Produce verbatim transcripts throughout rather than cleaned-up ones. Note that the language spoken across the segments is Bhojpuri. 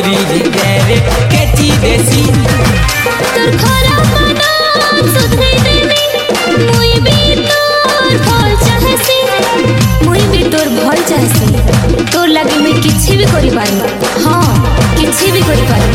बाउरी रे रे केची देसी तोर खराब मना सुधरे देवी मुई भी तोर भल चाहसी मुई भी तोर भल चाहसी तोर लगे मैं किछि भी करि पारी हां किछि भी करि पारी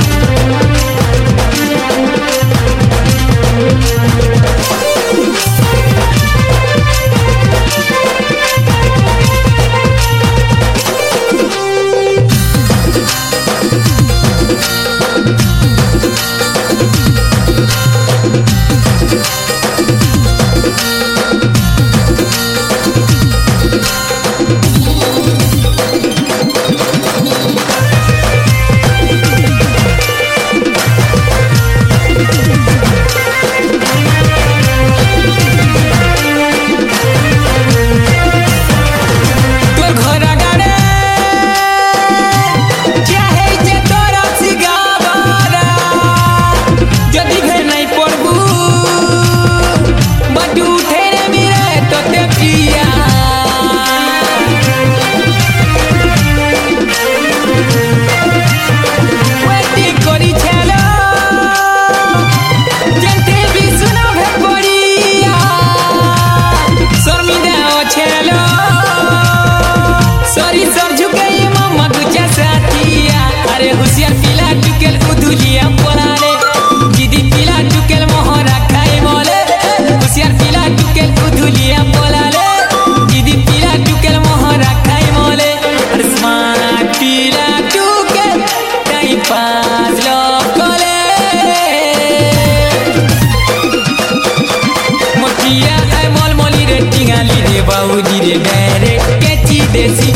बाउरी रे रे केची देसी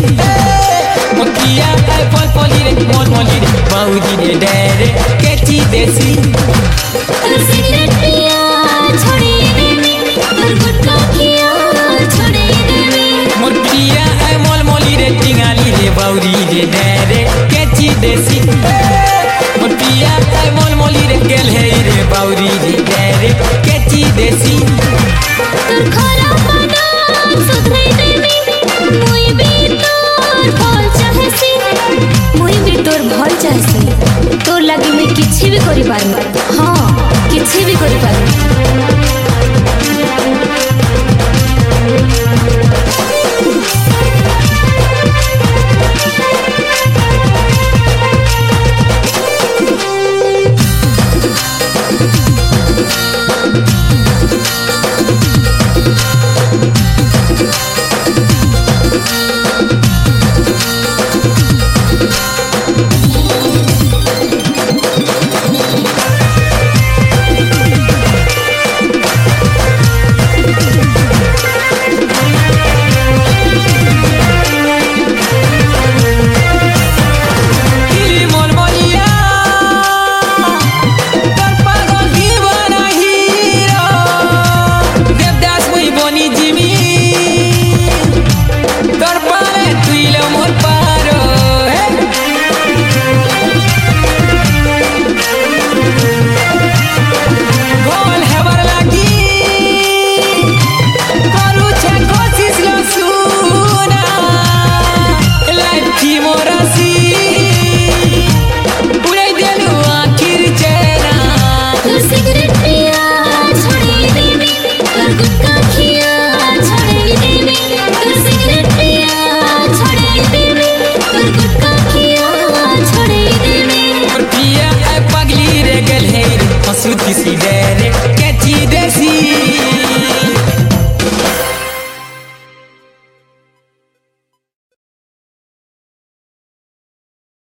मकिया है फल फली रे मोल मोली रे बाउरी रे रे केची देसी तोर सिगरेट पिया छोड़ी देवी तोर गुटखा खिया छोड़ी देवी मोर पिया है मोल मोली रे टिंगाली रे बाउरी रे रे केची देसी मोर पिया है मोल मोली रे गेल है रे बाउरी रे रे केची देसी तोर खराब मना सुधरे देवी मुई भी तोर भल चाहसी मुई भी तोर भल चाहसी तोर लगे मैं किछि भी करि पारी हां